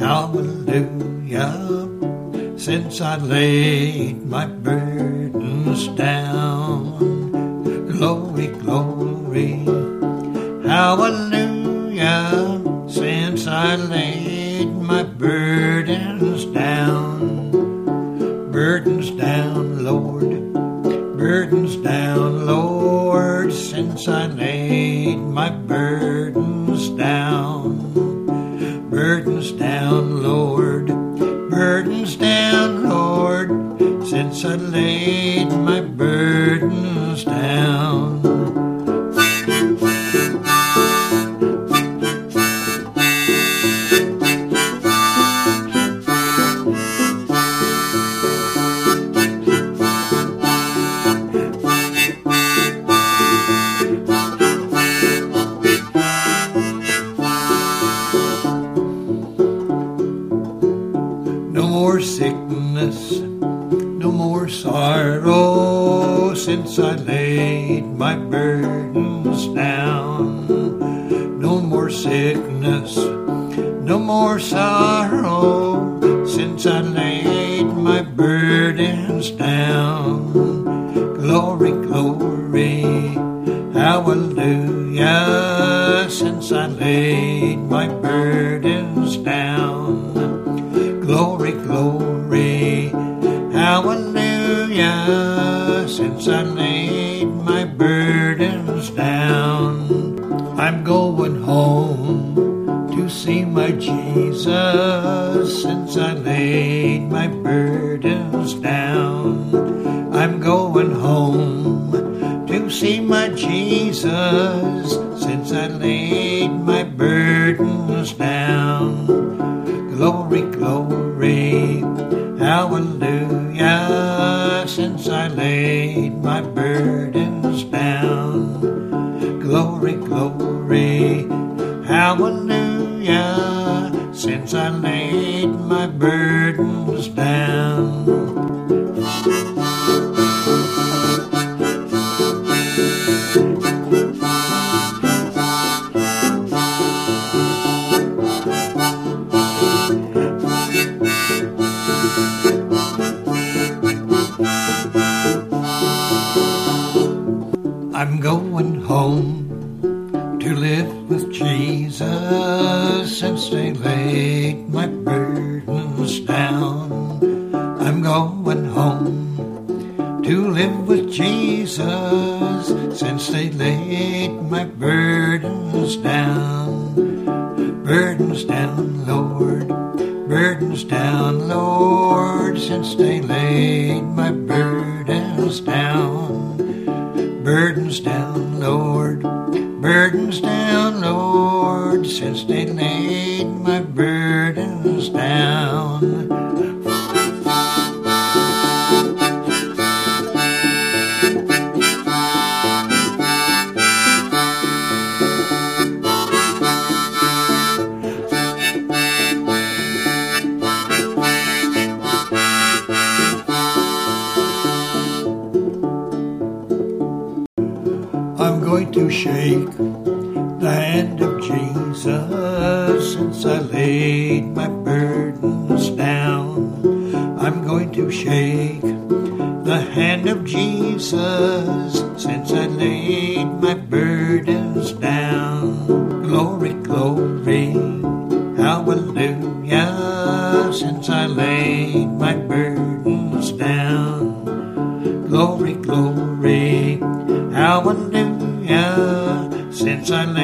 hallelujah, since I laid my burdens down. Glory, glory, hallelujah, since I laid my burdens down. Burdens down, Lord, burdens down, Lord, since I laid my burdens down. Burdens down, Lord, burdens down, Lord, since I laid my burdens down. No more sickness, no more sorrow, since I laid my burdens down. No more sickness, no more sorrow, since I laid my burdens down. Glory, glory, hallelujah, since I laid my burdens down. Glory, glory, hallelujah, since I laid my burdens down. I'm going home to see my Jesus, since I laid my burdens down. I'm going home to see my Jesus, since I laid my burdens down. Glory, glory, hallelujah, since I laid my burdens down. Glory, glory, hallelujah, since I laid my burdens down. I'm going home to live with Jesus, since they laid my burdens down. I'm going home to live with Jesus, since they laid my burdens down. Burdens down, Lord, burdens down, Lord, since they laid my burdens down. Burdens down, Lord, burdens down, Lord, since they laid my burdens down. I'm going to shake the hand of Jesus, since I laid my burdens down. I'm going to shake the hand of Jesus, since I laid my burdens down. Glory, glory, hallelujah, since I laid my burdens down. Glory, glory, hallelujah, since I laid